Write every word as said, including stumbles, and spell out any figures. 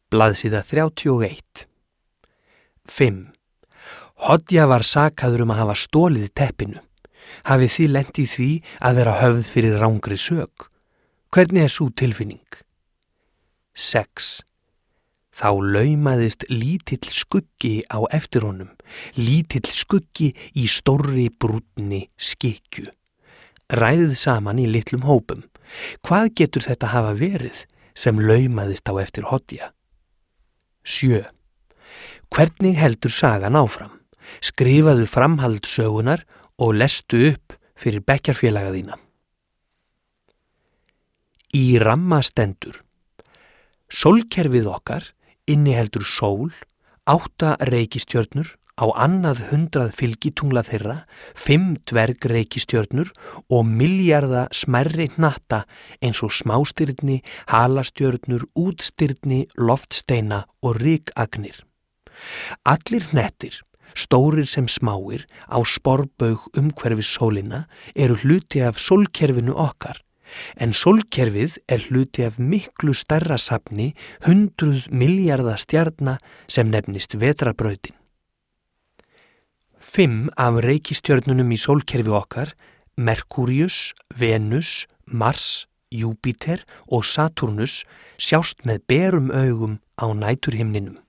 Blaðsíða þrjátíu og eitt. fimm. Hodja var sakaður um að hafa stólið teppinu. Hafið þið lent í því að vera höfð fyrir rangri sök? Hvernig er sú tilfinning? sex. Þá laumaðist lítill skuggi á eftir honum, lítill skuggi í stórri brúnni skikkju. Ræðið saman í litlum hópum. Hvað getur þetta hafa verið sem laumaðist á eftir Hodja? sjö. Hvernig heldur sagan áfram? Skrifaðu framhald sögunar og lestu upp fyrir bekkjarfélaga þína. Í ramma stendur: Sólkerfið okkar inniheldur sól, átta reikistjörnur, á annað hundrað fylgitungla þeirra, fimm dvergreikistjörnur og milljarða smærri hnatta eins og smástirni, halastjörnur, útstirni, loftsteina og rykagnir. Allir hnettir, stórir sem smáir, á sporbaug umhverfis sólina eru hluti af sólkerfinu okkar, en sólkerfið er hluti af miklu stærra safni hundruð milljarða stjarna sem nefnist vetrarbrautin. Fimm af reikistjörnunum í sólkerfi okkar, Merkúríus, Venus, Mars, Júpíter og Satúrnus, sjást með berum augum á næturhimninum.